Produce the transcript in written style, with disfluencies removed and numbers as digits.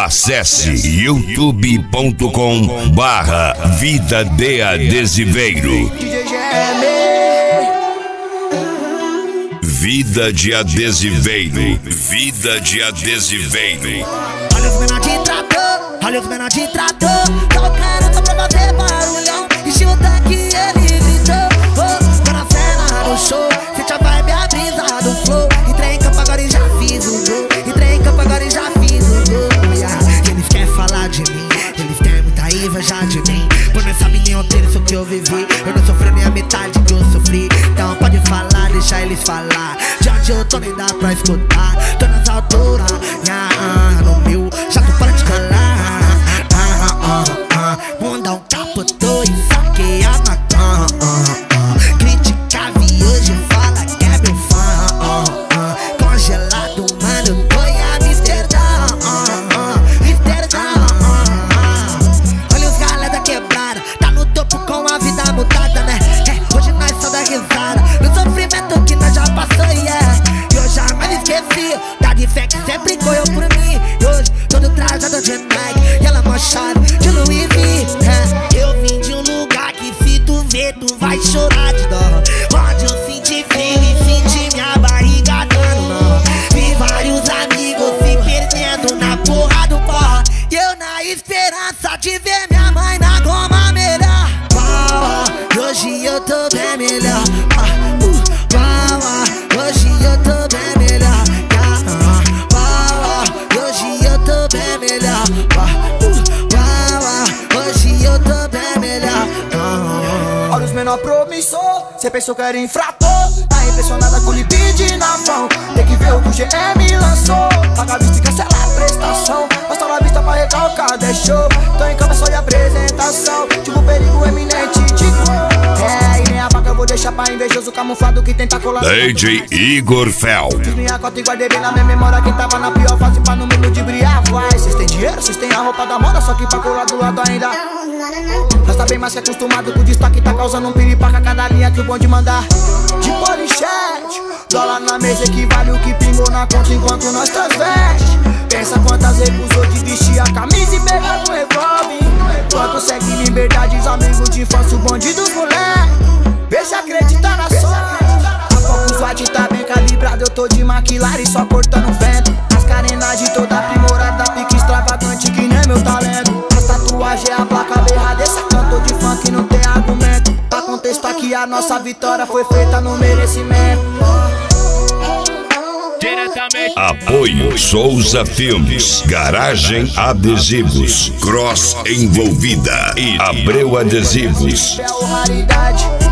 Acesse youtube.com/Vida de Adesiveiro. Vida de Adesiveiro. Vida de Adesiveiro. Olha os menor de trator, olha os menor de trator. Tocando só pra fazer barulhão. E chuta que ele gritou. Oh, tô na cena do show. Sente a vibe, a brisa do flow. Entrei em campo agora e já fiz o gol. Entrei em campo agora e já fiz o gol. Yeah. Eles querem falar de mim, eles têm muita inveja de mim. Por não sabe nem ontem isso que eu vivi. Eu não sofri nem a metade que eu sofri. Então pode falar, deixa eles falar. De onde eu tô nem dá pra escutar. Tô nas alturas, no meu jato para de colar. Mundão capotou e saquei a maconha. Criticava e hoje fala que é meu fã. Congelado, mano, tô em Amsterdã. Olha os galera da quebrada, tá no topo com a vida mudada, né? Hoje nós só dá risada no sofrimento que nós já passou, yeah. E eu jamais esqueci da de fé que sempre correu por mim. E hoje todo trajado de Nike e ela mochada de Louis V. Eu vim de um lugar que se tu ver tu vai chorar de dó. Onde eu senti frio e senti minha barriga dando nó. Vi vários amigos se perdendo na porra do pó. E eu na esperança de ver minha mãe na goma melhor. E hoje eu tô bem melhor. Hoje eu tô bem melhor. Hoje eu tô bem melhor. Hoje eu tô bem melhor. Olha os menor promissor, cê pensou que era infrator. Tá impressionada com o libid na mão. Tem que ver o que o GM lançou. Paga a vista e cancela a prestação. Mostra na vista pra recalcar, deixou. Tô em cama só de apresentação. Tipo perigo eminente de cor. E nem a vaca eu vou deixar pra invejoso camuflado que tenta colar. DJ Igor Fel. Fiz minha cota e guardei bem na minha memória. Quem tava na pior fase pra no meio de briar. Vai, cês tem dinheiro, cês tem a roupa da moda. Só que pra colar do lado ainda nós tá bem mais que acostumado com o destaque. Tá causando um piripaca cada linha que o bonde mandar. De polichete, dólar na mesa equivale o que pingou na conta enquanto nós transveste. Pensa quantas recusou de vestir a camisa e pegar no revólver. Quanto segue liberdades, amigos de infância, o bonde dos moleques. Vê se acredita na sorte. A Focus White tá bem calibrado, eu tô de McLaren só cortando vento. As carenagens toda aprimorada, pique extravagante que nem meu talento. As tatuagens é a placa berrada, esse cantor de funk não tem argumento. Pra contexto aqui a nossa vitória foi feita no merecimento. Apoio Souza Filmes, Garagem Adesivos, Cross Envolvida e Abreu Adesivos. É raridade.